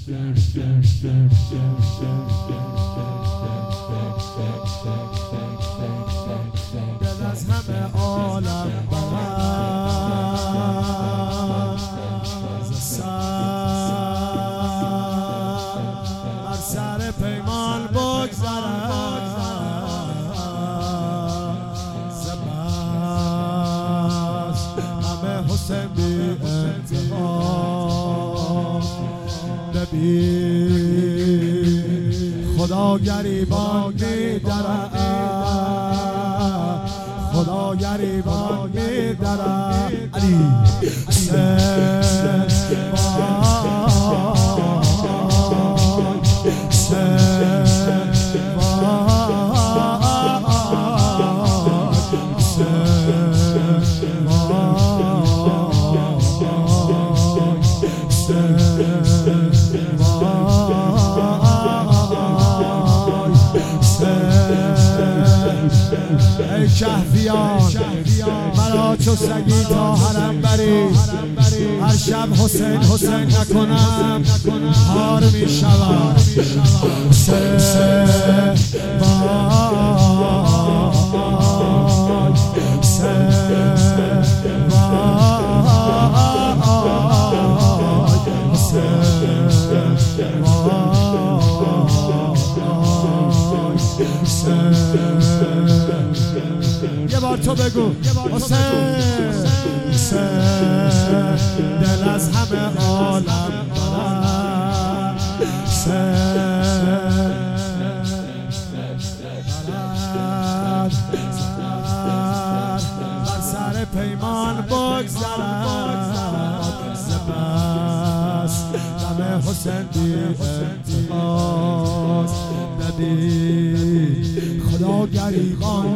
دل از همه عالم بر سر پیمان بگذرد زبست همه حسین بی انتها ببین خدا گریبان می‌درد خدا گریبان می‌درد علی ای کهفیان مرا چو سگی تا حرم بری هر شب حسین حسین نکنم هار می شود یه بار تو بگو حسین دل از همه عالم بر سر پیمان بگذرد سپس غم حسین بی انتهاست ببین خدا گریبان